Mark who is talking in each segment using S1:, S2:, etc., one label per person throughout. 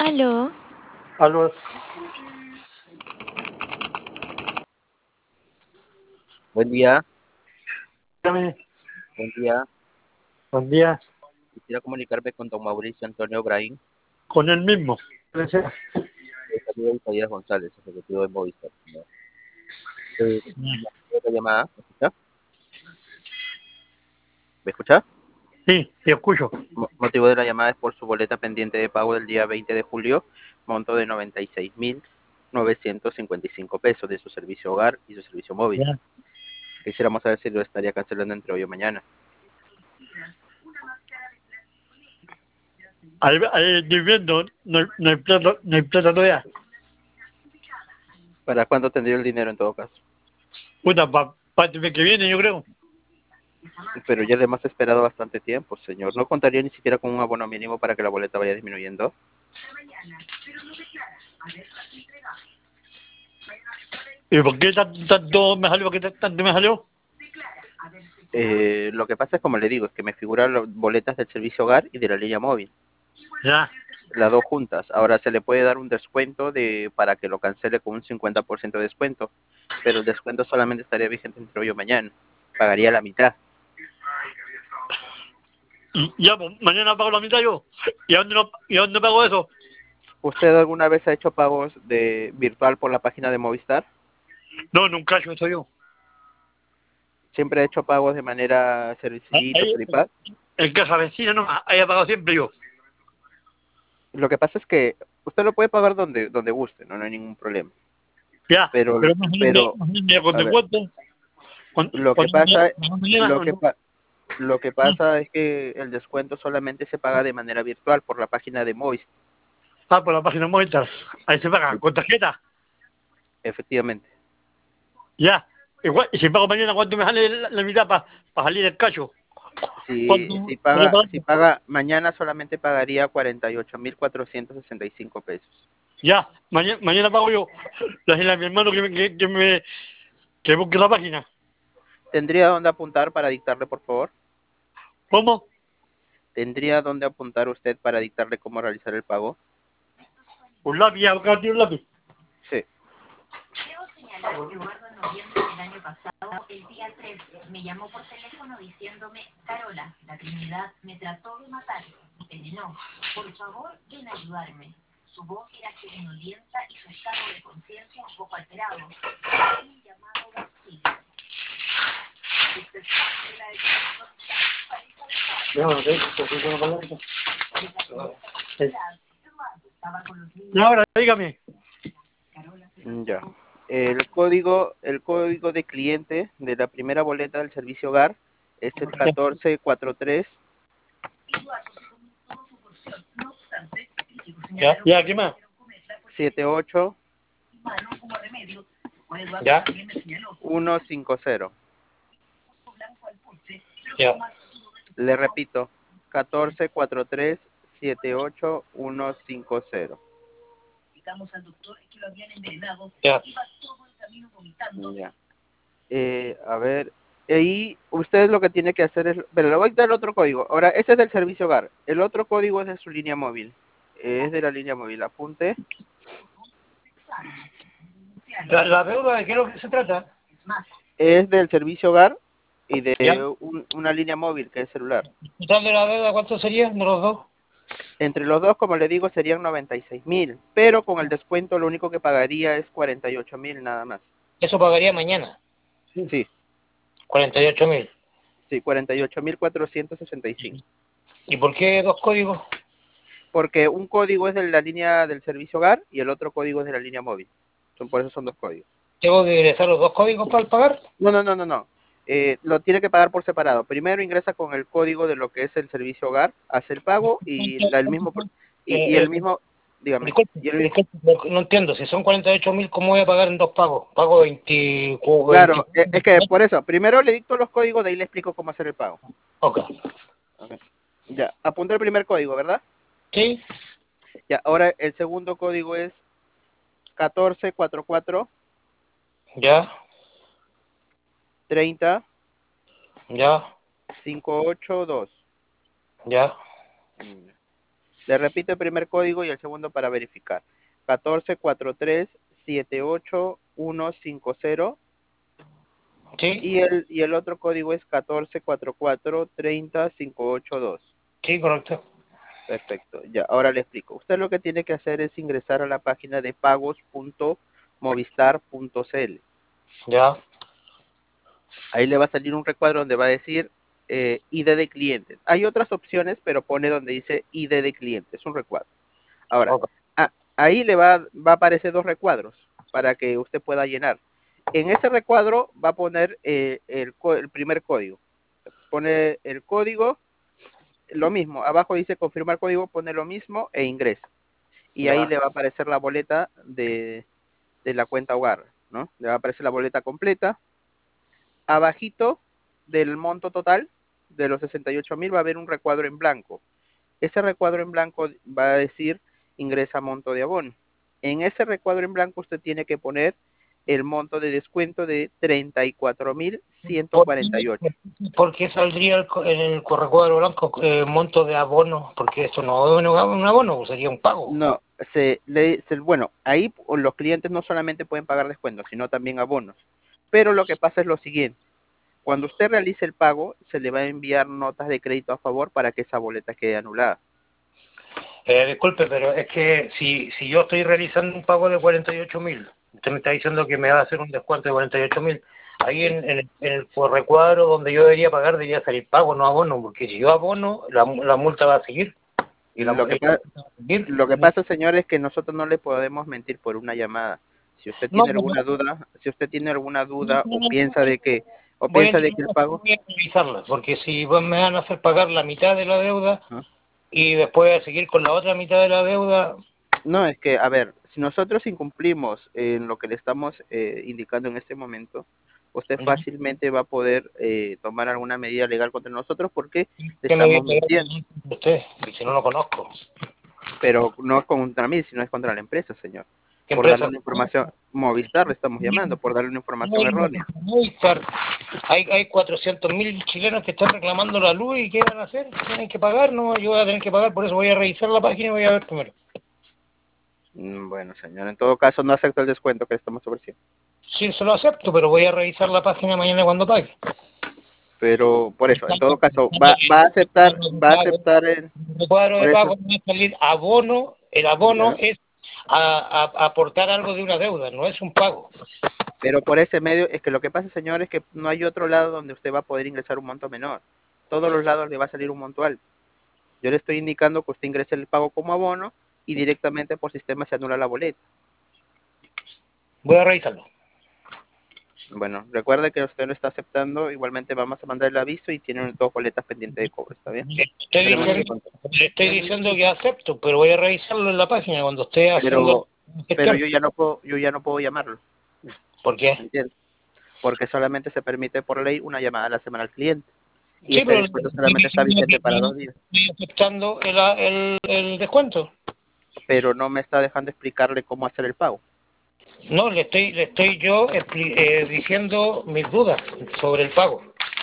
S1: Aló,
S2: Aló,
S3: Buen día,
S2: dígame.
S3: buen día.
S2: Buen día.
S3: Quisiera comunicarme con don Mauricio Antonio Brahim.
S2: Con el mismo. Gracias.
S3: Saludos a Isaías González, ejecutivo de Movistar. ¿Motivo de la llamada? ¿Me escucha? ¿Me escucha?
S2: Sí, te escucho.
S3: Motivo de la llamada es por su boleta pendiente de pago del día 20 de julio, monto de 96.955 pesos de su servicio hogar y su servicio móvil.
S2: Ya.
S3: Quisiéramos saber si lo estaría cancelando entre hoy o mañana.
S2: Ahí estoy viendo, no hay plata, no hay plata todavía.
S3: ¿Para cuándo tendría el dinero en todo caso?
S2: Puta, para el mes que viene, yo creo.
S3: Pero ya le hemos esperado bastante tiempo, señor. ¿No contaría ni siquiera con un abono mínimo para que la boleta vaya disminuyendo?
S2: ¿Y por qué tanto me salió? ¿Por qué tanto me salió?
S3: Lo que pasa es, como le digo, es que me figuran las boletas del servicio hogar y de la línea móvil,
S2: Ya.
S3: las dos juntas. Ahora se le puede dar un descuento para que lo cancele con un 50% de descuento, pero el descuento solamente estaría vigente entre hoy o mañana. Pagaría la mitad.
S2: Y ya, pues, mañana pago la mitad yo. ¿Y a dónde pago eso?
S3: ¿Usted alguna vez ha hecho pagos de virtual por la página de Movistar?
S2: No, nunca he hecho eso yo.
S3: ¿Siempre ha hecho pagos de manera servicito,
S2: Ahí,
S3: Prepaid?
S2: en casa vecina, no, ahí he pagado siempre yo.
S3: Lo que pasa es que usted lo puede pagar donde guste, no hay ningún problema.
S2: Ya,
S3: Pero,
S2: pero me con
S3: a ver,
S2: descuento.
S3: lo que
S2: Cuando
S3: pasa,
S2: mañana,
S3: lo
S2: ¿o
S3: que
S2: no?
S3: pa- Lo que pasa es que el descuento solamente se paga de manera virtual por la página de Movistar.
S2: Ah, por la página Movistar. Ahí se paga,
S3: Sí,
S2: con tarjeta.
S3: efectivamente.
S2: Ya. Igual, y si pago mañana, ¿cuánto me sale la mitad para salir del cacho? ¿Cuánto voy a pagar?
S3: Si paga mañana, solamente pagaría 48.465 pesos.
S2: Ya, mañana pago yo. Le decirle a mi hermano que busque la página.
S3: ¿Tendría dónde apuntar para dictarle, por favor?
S2: ¿Cómo?
S3: ¿Tendría dónde apuntar usted para dictarle cómo realizar el pago?
S2: Un lápiz, acá tiene un lápiz.
S3: Sí.
S4: Debo señalar que Eduardo en noviembre del año pasado, el día 3, me llamó por teléfono diciéndome: Carola, la Trinidad me trató de matar. Venenó. Por favor, ven a ayudarme. Su voz era somnolienta y su estado de conciencia un poco alterado. Un llamado de auxilio. Usted sabe de la
S2: Y ahora, dígame.
S3: Ya. El código de cliente de la primera boleta del servicio hogar es el 1443.
S2: Ya, ¿qué más?
S3: 78
S2: Ya.
S3: 150.
S2: Ya.
S3: Le repito, 1443 78150.
S2: Ya.
S3: Ya. A ver, ahí usted lo que tiene que hacer es, pero le voy a dar otro código. Ahora, ese es del servicio hogar. El otro código es de su línea móvil. Es de la línea móvil. Apunte.
S2: La deuda, ¿de qué es lo que se trata?
S3: Es del servicio hogar y
S2: Ya.
S3: de una línea móvil que es celular.
S2: ¿Total de la deuda cuánto sería de los dos?
S3: Entre los dos, como le digo, serían 96.000, pero con el descuento lo único que pagaría es 48.000 nada más.
S5: Eso pagaría mañana,
S3: Sí,
S5: 48.000.
S3: sí, 48.465.
S5: ¿Y por qué dos códigos?
S3: Porque un código es de la línea del servicio hogar y el otro código es de la línea móvil. Por eso son dos códigos.
S5: ¿Tengo que ingresar los dos códigos para pagar?
S3: No. Lo tiene que pagar por separado. Primero ingresa con el código de lo que es el servicio hogar, hace el pago y el mismo, y el mismo, dígame,
S5: Disculpe,
S3: y el,
S5: no entiendo. Si son 48.000, ¿cómo voy a pagar en dos pagos? Pago 20.
S3: claro, es que por eso, primero le dicto los códigos, de ahí le explico cómo hacer el pago.
S5: Ok.
S3: Okay. Ya, apunté el primer código, ¿verdad?
S5: Sí,
S3: Ya, ahora el segundo código es 1444
S5: ya,
S3: 30
S5: ya,
S3: 582.
S5: ya.
S3: Le repito el primer código y el segundo para verificar. 1443-78150.
S5: Sí,
S3: Y el otro código es 1444-30-582.
S5: sí, correcto.
S3: Perfecto, ya, ahora le explico. Usted lo que tiene que hacer es ingresar a la página de pagos.movistar.cl.
S5: Ya,
S3: Ahí le va a salir un recuadro donde va a decir ID de clientes. Hay otras opciones, pero pone donde dice ID de clientes, un recuadro. Ahora,
S5: ok.
S3: ahí le va a aparecer dos recuadros para que usted pueda llenar. En ese recuadro va a poner el primer código. Pone el código, lo mismo. Abajo dice confirmar código, pone lo mismo e ingresa. Y ahí
S5: Ya,
S3: le va a aparecer la boleta de la cuenta hogar, ¿no? Le va a aparecer la boleta completa. Abajito del monto total de los 68.000 va a haber un recuadro en blanco. Ese recuadro en blanco va a decir ingresa monto de abono. En ese recuadro en blanco usted tiene que poner el monto de descuento de
S5: ¿Por
S3: 34.148.
S5: por qué saldría en el recuadro blanco monto de abono? Porque esto no es un abono, pues sería un pago.
S3: No, bueno, ahí los clientes no solamente pueden pagar descuentos, sino también abonos. Pero lo que pasa es lo siguiente. Cuando usted realice el pago, se le va a enviar notas de crédito a favor para que esa boleta quede anulada.
S5: Disculpe, pero es que si yo estoy realizando un pago de 48.000, usted me está diciendo que me va a hacer un descuento de 48.000, ahí
S3: ¿Sí?
S5: en el recuadro donde yo debería pagar debería salir pago, no abono, porque si yo abono, la multa va a seguir. Y la,
S3: Lo que,
S5: y la multa va a seguir.
S3: lo que pasa, señor, es que nosotros no le podemos mentir por una llamada. Si usted
S5: No,
S3: tiene alguna duda, si usted tiene alguna duda o
S5: voy a
S3: piensa de que el
S5: intentar
S3: pago,
S5: revisarla, porque si me van a hacer pagar la mitad de la deuda
S3: ¿no?
S5: y después seguir con la otra mitad de la deuda,
S3: No, es que, a ver, si nosotros incumplimos en lo que le estamos indicando en este momento, usted fácilmente va a poder tomar alguna medida legal contra nosotros porque le
S5: ¿qué me
S3: estamos
S5: dice
S3: mintiendo.
S5: usted? Y si no lo conozco.
S3: Pero no es contra mí, sino es contra la empresa, señor.
S5: ¿Qué
S3: Por darle
S5: empresa?
S3: una información, Movistar le estamos llamando, por darle una información errónea.
S5: Movistar. Hay 400.000 chilenos que están reclamando la luz y ¿qué van a hacer? Tienen que pagar, no, yo voy a tener que pagar, por eso voy a revisar la página y voy a ver primero.
S3: Bueno, señor, en todo caso no acepto el descuento que le estamos ofreciendo.
S5: Sí, se lo acepto, pero voy a revisar la página mañana cuando pague.
S3: Pero por eso, en todo caso, va a
S5: Pago,
S3: aceptar
S5: el cuadro
S3: por
S5: de
S3: eso,
S5: pago me va a salir abono, el abono
S3: ya.
S5: es a aportar algo de una deuda, no es un pago.
S3: Pero por ese medio, es que lo que pasa, señor, es que no hay otro lado donde usted va a poder ingresar un monto menor. Todos los lados le va a salir un monto alto. Yo le estoy indicando que usted ingrese el pago como abono y directamente por sistema se anula la boleta.
S5: Voy a revisarlo.
S3: Bueno, recuerde que usted lo está aceptando, igualmente vamos a mandar el aviso y tiene dos boletas pendientes de cobro, ¿está bien?
S5: Le estoy diciendo que acepto, pero voy a revisarlo en la página cuando esté haciendo
S3: Pero,
S5: la
S3: pero
S5: gestión.
S3: yo ya no puedo llamarlo,
S5: ¿Por qué?
S3: ¿me entiende? Porque solamente se permite por ley una llamada a la semana al cliente y
S5: Sí,
S3: ese
S5: pero le
S3: descuento
S5: estoy
S3: solamente está
S5: diciendo
S3: vigente para 2 días.
S5: estoy aceptando el descuento.
S3: Pero no me está dejando explicarle cómo hacer el pago.
S5: No, le estoy yo diciendo mis dudas sobre el pago,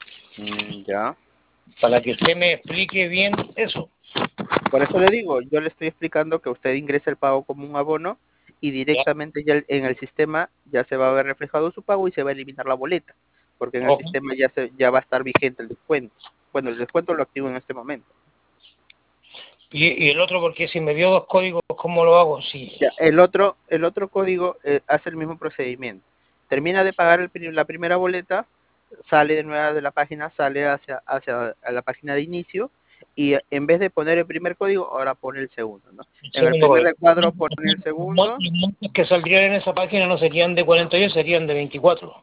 S3: Ya.
S5: para que usted me explique bien eso.
S3: Por eso le digo, yo le estoy explicando que usted ingresa el pago como un abono y
S5: ¿Ya?
S3: directamente ya en el sistema ya se va a ver reflejado su pago y se va a eliminar la boleta, porque en el
S5: Ok.
S3: sistema ya va a estar vigente el descuento. Bueno, el descuento lo activo en este momento.
S5: Y el otro, porque si me dio dos códigos, ¿cómo lo hago? Sí.
S3: Ya, el otro código hace el mismo procedimiento. Termina de pagar la primera boleta, sale de nuevo de la página, sale hacia a la página de inicio y en vez de poner el primer código, ahora pone el segundo, ¿no?
S5: El
S3: En el
S5: segundo
S3: primer
S5: código.
S3: recuadro pone el segundo.
S5: Los montos que saldrían en esa página no serían de 48, serían de 24.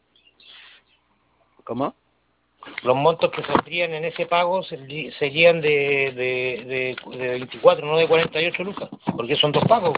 S3: ¿Cómo?
S5: Los montos que saldrían en ese pago serían de 24, no de 48 lucas, porque son dos pagos.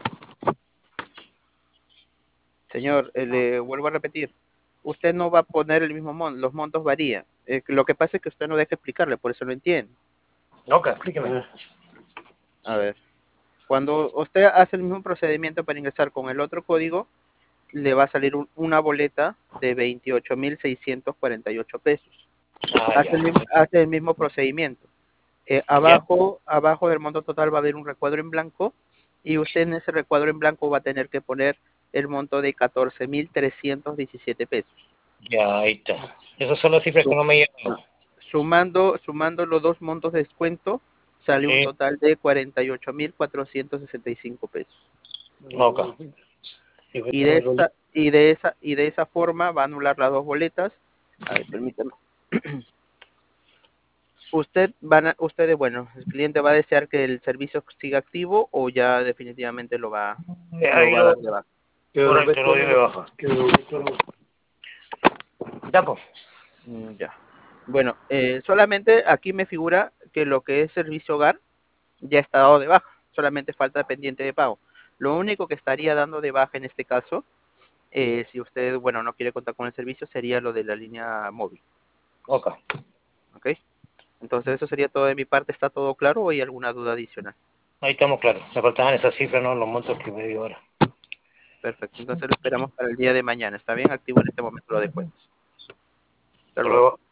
S3: Señor, le vuelvo a repetir, usted no va a poner el mismo monto, los montos varían. Lo que pasa es que usted no deja explicarle, por eso lo entiende.
S5: No, que explíqueme.
S3: A ver, cuando usted hace el mismo procedimiento para ingresar con el otro código, le va a salir una boleta de 28.648 pesos.
S5: Ah, ya.
S3: Hace el mismo procedimiento. Abajo del monto total va a haber un recuadro en blanco y usted en ese recuadro en blanco va a tener que poner el monto de 14.317 pesos.
S5: Ya, ahí está. Esas son las cifras que no me llegan.
S3: Sumando los dos montos de descuento, sale un total de 48.465 pesos.
S5: Ok.
S3: Y de esa forma va a anular las dos boletas. A ver, permítame. Bueno, el cliente va a desear que el servicio siga activo o ya definitivamente lo va a dar de baja.
S5: Correcto, lo dio de baja. Ya, pues.
S3: Ya. Bueno, solamente aquí me figura que lo que es servicio hogar ya está dado de baja, solamente falta pendiente de pago. Lo único que estaría dando de baja en este caso, si usted, bueno, no quiere contar con el servicio, sería lo de la línea móvil.
S5: Ok.
S3: ¿Ok? Entonces eso sería todo de mi parte. ¿Está todo claro o hay alguna duda adicional?
S5: Ahí estamos claros. Me faltaban esas cifras, ¿no? Los montos que me dio ahora.
S3: Perfecto. Entonces lo esperamos para el día de mañana. ¿Está bien? Activo en este momento lo de cuentas. Hasta
S5: Hasta
S3: luego.
S5: luego.